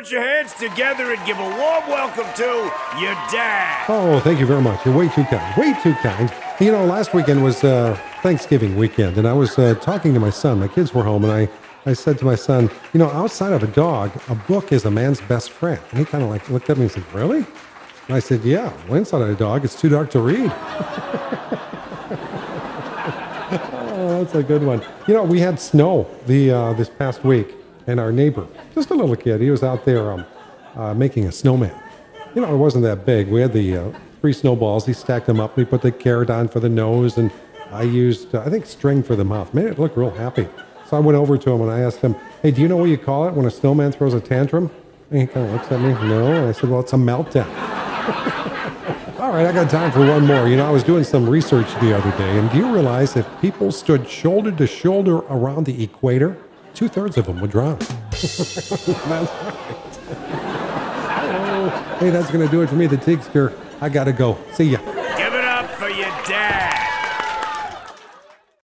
put your hands together and give a warm welcome to your dad. Oh, thank you very much. You're way too kind. Way too kind. You know, last weekend was Thanksgiving weekend, and I was talking to my son. My kids were home, and I said to my son, you know, outside of a dog, a book is a man's best friend. And he kind of like looked at me and said, really? And I said, yeah, well, inside of a dog, it's too dark to read. Oh, that's a good one. You know, we had snow this past week, and our neighbor, just a little kid, he was out there making a snowman. You know, it wasn't that big. We had the 3 snowballs. He stacked them up. We put the carrot on for the nose, and I used, I think, string for the mouth. Made it look real happy. So I went over to him and I asked him, hey, do you know what you call it when a snowman throws a tantrum? And he kind of looks at me, no. And I said, well, it's a meltdown. All right, I got time for one more. You know, I was doing some research the other day, and do you realize if people stood shoulder to shoulder around the equator, 2/3 of them would drown? That's right. Oh, hey, that's going to do it for me, the Tigster. I got to go. See ya. Give it up for your dad.